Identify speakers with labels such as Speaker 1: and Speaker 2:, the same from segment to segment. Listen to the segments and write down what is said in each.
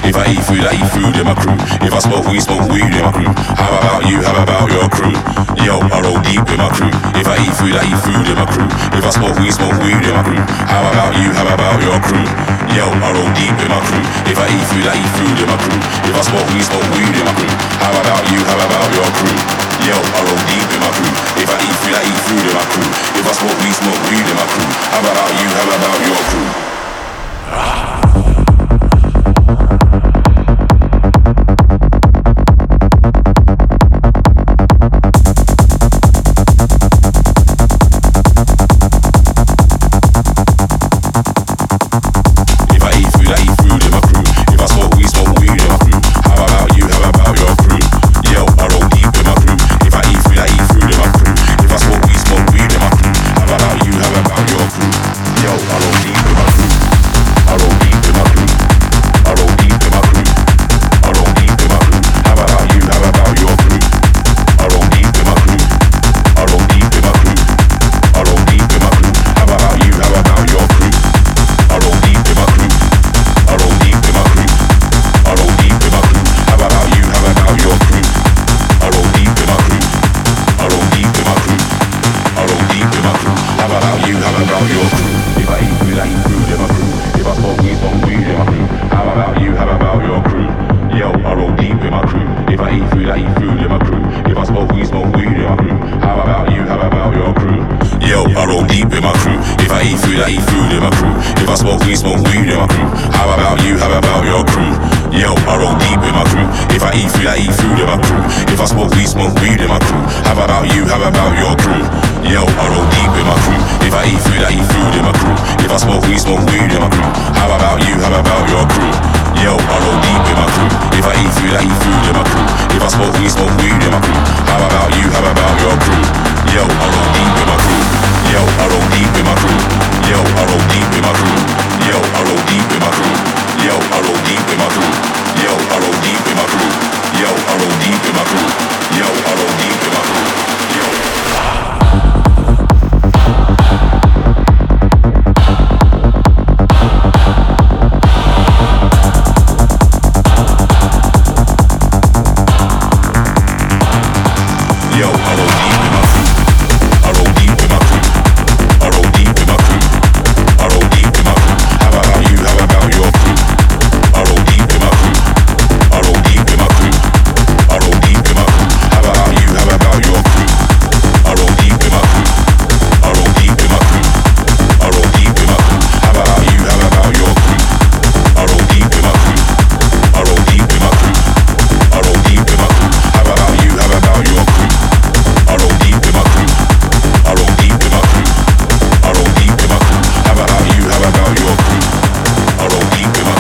Speaker 1: If I eat food, I eat food in my crew. If I smoke weed in my crew. How about you? How about your crew? Yo, I roll deep in my crew. If I eat food, I eat food in my crew. If I smoke weed in my crew. How about you? How about your crew? Yo, I roll deep in my crew. If I eat food, I eat food in my crew. If I smoke weed in my crew. How about you? How about your crew? Yo, I roll deep in my crew. If I eat food, I eat food in my crew. If I smoke weed in my crew. How about you? How about your crew?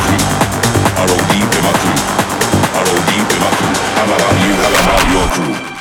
Speaker 2: How about you? How about your crew?